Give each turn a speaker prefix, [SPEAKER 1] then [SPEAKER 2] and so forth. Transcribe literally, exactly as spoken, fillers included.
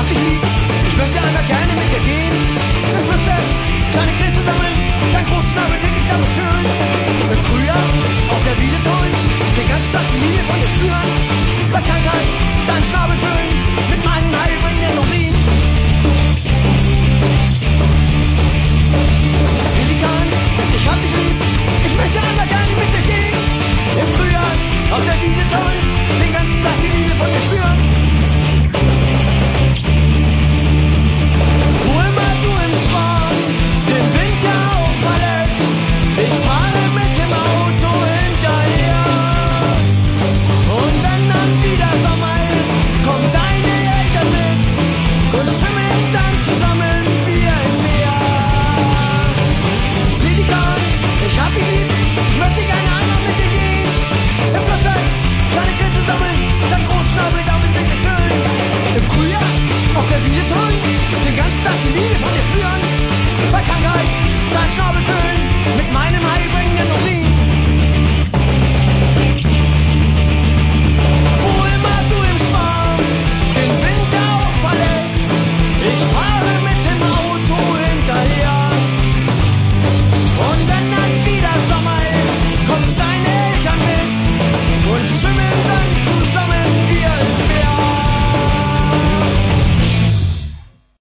[SPEAKER 1] auf dich liegt. Ich möchte einmal gerne mit dir gehen. Dann flüstern, kleine Krebse sammeln, dein Großschnabel wirklich damit fühlen. Im Frühjahr auf der Wiese tun.